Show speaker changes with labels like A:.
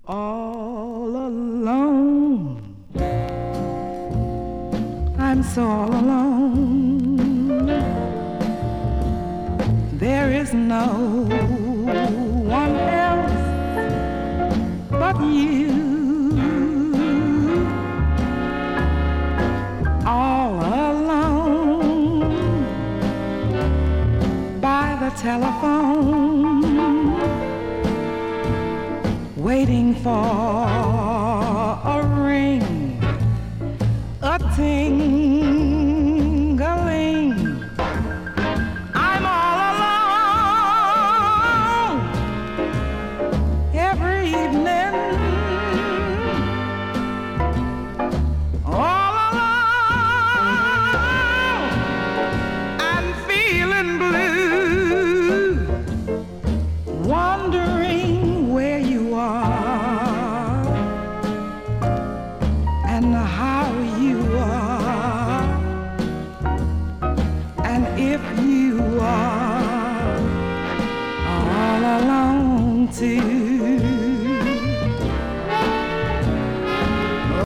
A: All alone, I'm so all alone. There is no one else but you. All alone by the telephone, waiting for a ring, a ting-a-ling. I'm all alone every evening, all alone. I'm feeling blue, wondering where you are and how you are, and if you are all alone too.